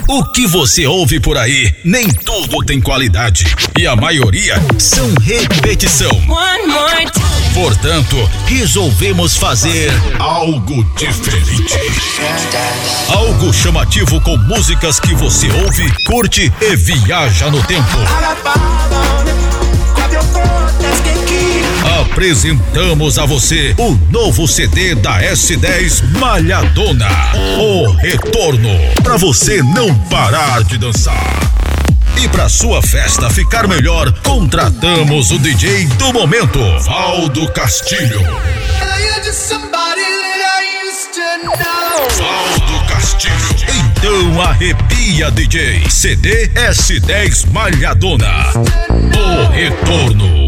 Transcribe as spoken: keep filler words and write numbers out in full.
O que você ouve por aí, nem tudo tem qualidade. E a maioria são repetição. One more time. Portanto, resolvemos fazer algo diferente. Algo chamativo com músicas que você ouve, curte e viaja no tempo. Apresentamos a você o novo C D da S dez Malhadona, o retorno, pra você não parar de dançar. E pra sua festa ficar melhor, contratamos o D J do momento, Valdo Castilho. Valdo Castilho. Então arrepia, D J. C D S dez Malhadona, o retorno.